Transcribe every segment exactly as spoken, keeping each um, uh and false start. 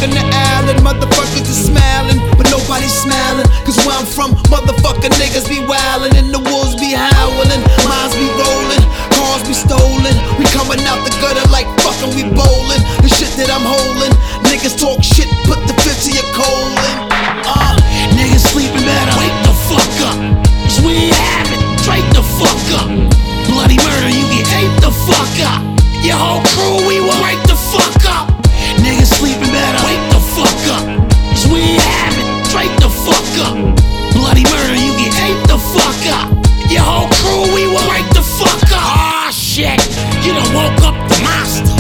walking the island, motherfuckers is smiling, but nobody's smiling. Cause where I'm from, motherfucking niggas be wildin', and the wolves be howling, minds be rolling, cars be stolen. We coming out the gutter like fucking we bowling. The shit that I'm holding, niggas talk shit, put the fifth to your colon. Uh, niggas sleeping better, wake the fuck up. Cause we ain't having, straight the fuck up. Bloody murder, you get ate the fuck up. Your whole crew, we will wake the fuck up. Niggas sleeping better, wake the fuck up. Cause we ain't having, straight the fuck up. Bloody murder, you get ate the fuck up. Your whole crew, we will wake the fuck up. Aw, oh, shit, you done woke up the monster.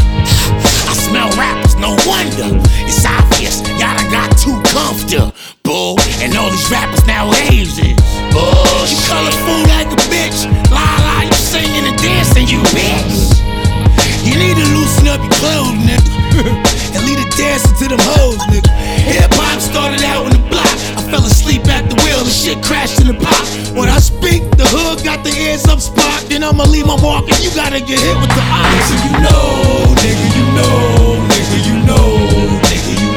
I smell rappers, no wonder. It's obvious, y'all done got too comfortable. And all these rappers nowadays is bullshit. You colorful like a bitch. La la, you singing and dancing, you bitch. You need to loosen up your clothes, nigga, and lead a dancing to them hoes, nigga. Hip hop started out in the block. I fell asleep at the wheel, the shit crashed in the pot. When I speak, the hood got the ears up sparked. Then I'ma leave my mark and you gotta get hit with the ox. So you know, nigga, you know, nigga, you know, nigga, you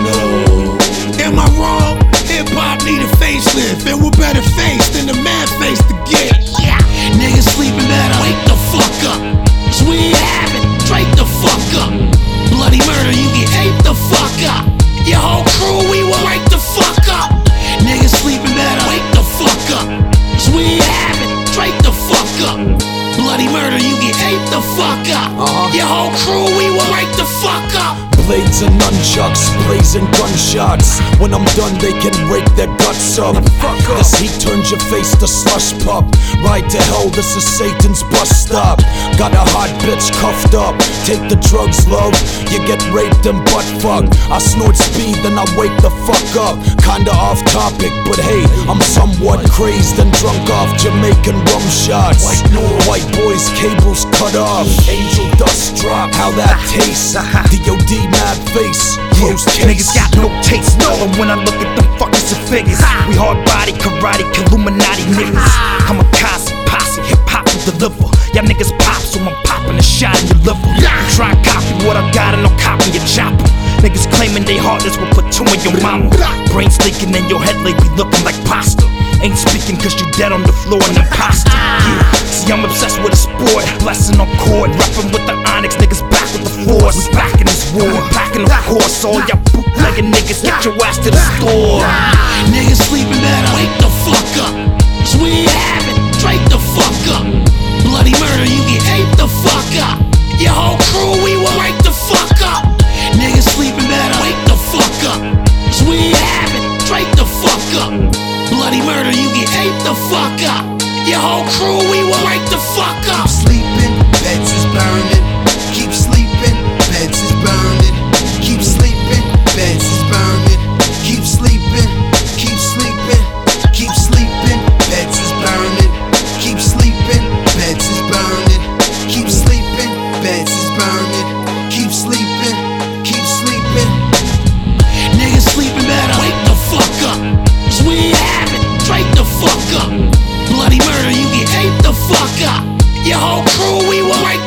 know. Am I wrong? Hip hop need a facelift, and we're better faced than the man face to get. Yeah, niggas sleeping better, wake the fuck up. Cause we ain't having, straight the fuck up. Bloody murder, you get ate the fuck up. Your whole crew, we will wake the fuck up. Niggas sleeping better, wake the fuck up. Cause we ain't having, straight the fuck up. Bloody murder, you get ate the fuck up. Uh-huh. Your whole crew, we will wake the fuck up. Blades and nunchucks, blazing gunshots. When I'm done, they can rake their guts up. This heat turns your face to slush pup. Ride to hell, this is Satan's bus stop. Got a hot bitch cuffed up. Take the drugs, love. You get raped and butt fucked. I snort speed, then I wake the fuck up. Kinda off topic, but hey, I'm somewhat crazed and drunk off Jamaican rum shots. White boys, cables cut off. Angel dust drop. How that tastes? D O D mad face, closed case. Niggas got no taste, no. And when I look at them fuckers and figures, we hard body, karate, Illuminati niggas. Kamikaze, posse, hip hop will deliver. Y'all niggas pop, so I'm popping a shot in your liver. Try and copy what I got and I'll copy your chopper. Niggas claiming they heartless will put two in your mama. Brains leaking in your head, lately looking like pasta. Ain't speaking cause you dead on the floor and imposter. Yeah, see I'm obsessed with a sport, blessing on court. Rapping with the Onyx, niggas back with the force. We back in this war, packing the course. All y'all bootlegging niggas, get your ass to the store. Niggas sleeping better, wake the fuck up. Cause we ain't having, straight the fuck up. Bloody murder, you get ate the fuck up. Your whole crew, we will wake the fuck up. Niggas sleeping better, wake the fuck up. Cause we ain't having, straight the fuck up. Bloody murder, you get ate the fuck up. Your whole crew, we will wake the fuck up. Keep sleeping, beds is burning. Keep sleeping, beds is burning. Keep sleeping, beds is burning. Keep sleeping, keep sleeping, keep sleeping, beds is burning. Keep sleeping, beds is burning. Keep sleeping, beds is burning. Keep sleeping, keep sleeping. Niggas sleeping better, wake the fuck up. Cause we ain't having, straight the fuck up. Bloody murder, you get ate the fuck up. Your whole crew, we will wake